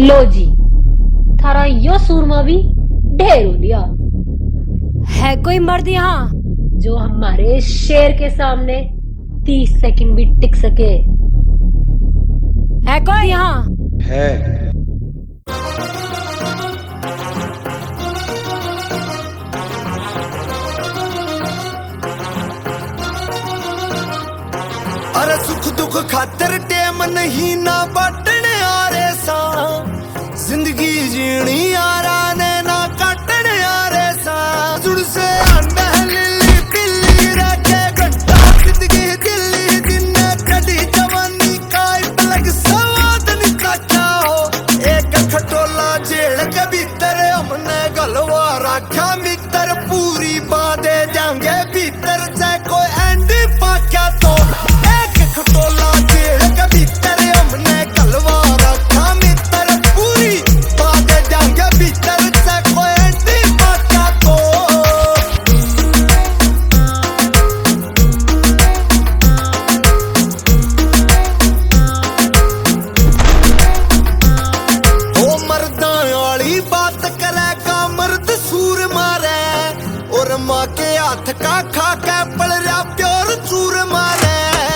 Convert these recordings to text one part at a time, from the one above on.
लो जी, थारा यो सूरमा भी ढेर हो लिया। है कोई मर्द यहाँ जो हमारे शेर के सामने 30 सेकंड भी टिक सके? है कोई यहाँ है। अरे सुख दुख खातर टेम नहीं ना बाटने आ रे सा, जिंदगी जीनी यारा ने ना काटने आ रे सा। जुड़ से अंडा लिली पिल्ली रखे घंटा जिंदगी दिल्ली दिन कड़ी जवानी का पलक सवाद निकाचा हो। एक खटोला जेल के भीतर हमने गलवा रखा मित्र, पूरी बातें जाएंगे भीतर से कोई एंड पाक्या तो। खटोला जेल के भीतर हमने गलवा रखा मित्र, पूरी बातें जाएंगे भीतर से कोई एंटी पाक्या तो। ओ मर्दां वाली बात करेगा मर्द सूर मारे, और माँ के हाथ का खा के पड़ रहा प्योर चूर मारे।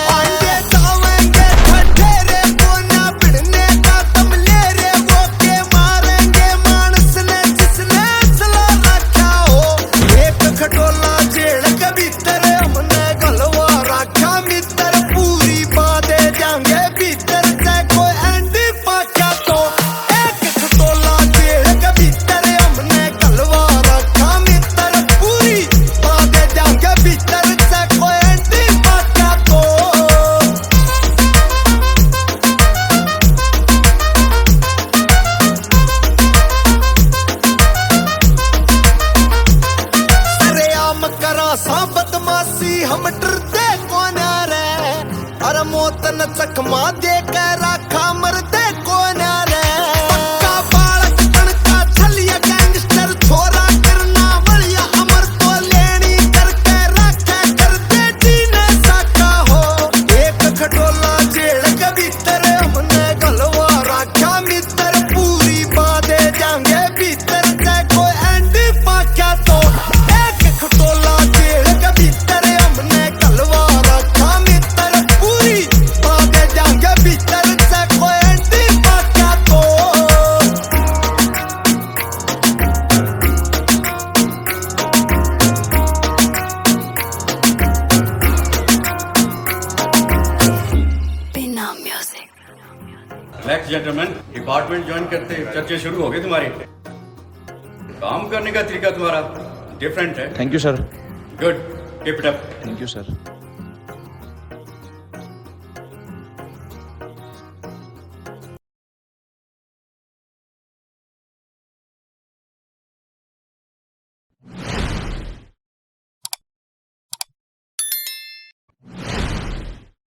बदमाशी हम डरते कौन रे, अरे मौत न चकमा दे के रखा मरते कौन रे। पक्का बालक कणका छलिया गैंगस्टर छोरा करना बढ़िया अमर तो लेनी करके रखे करते जीने सका हो। एक खटोला जेल के भीतर हमने गलवा रखा मित्र, पूरी बातें जाएंगे भीतर से कोई एंड पाक्या तो। एक खटोला जेल के भीतर हमने गलवा रखा मित्र, पूरी बातें जाएंगे भीतर से कोई एंड पाक्या तो। बिना music. Relax gentleman, department join करते चर्चे शुरू हो गए तुम्हारी। काम करने का तरीका तुम्हारा डिफरेंट है। Thank you sir. Good, keep it up. Thank you sir.